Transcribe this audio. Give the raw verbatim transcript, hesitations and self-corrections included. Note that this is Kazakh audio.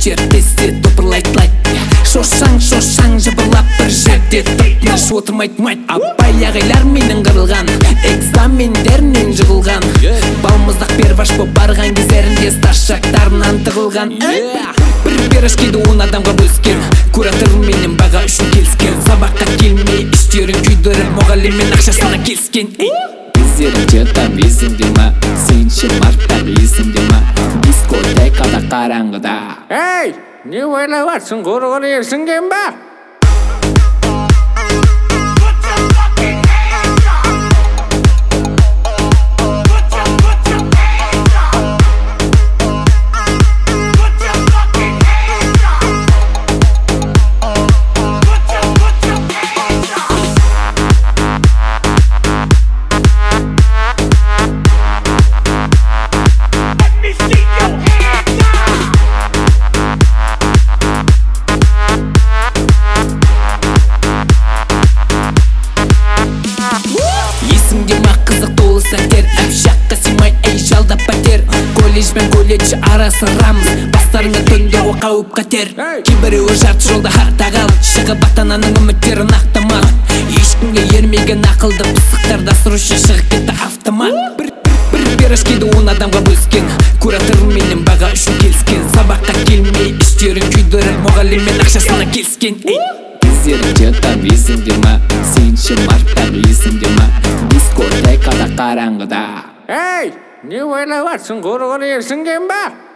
жер тесте топырлайт-лайт. Шошаң, шошаң, жыбырлап бір жерде тыныш отырмайт-майт. Апай ағайлар менің қырылған, экзамендерінен жығылған, балмыздақ перваш боп барған кездерінде старшактарынан тығылған. Бір пирожкиді он адамға бөліскен, кураторым менен баға үшін келіскен. Сабаққа келмей іштерін күйдіріп мұғаліммен ақшасына келіскен. Біздерін жетам есіңде ма, сенші марттап есіңде ма, дискотекада қараңғыда. Ей, не ойлап атсың, құрғыр ерсінген ба? Әпшаққа симай әй жалда пәтер, колледж бен колледж арасы рамыз, бастарыңа төндер о қауіп қатер. Кейбіреуі жарты жолда хартағал, шығып ата-ананың үміттерін ақтамал. Ешкімге ермеген ақылды пысықтар дастырушы шығып кетті автомат. Бір пирожкиді он адамға бөліскен, кураторым менен баға үшін келіскен. Сабаққа келмей іштерін күйдіріп мұғаліммен ақшасына келіскен. Біздерін жетам есіңде ма, сенші марттап есіңде ма, дискотекада қараңғыда. Ей, не ойлап атсың, құрғыр ерсінген ба?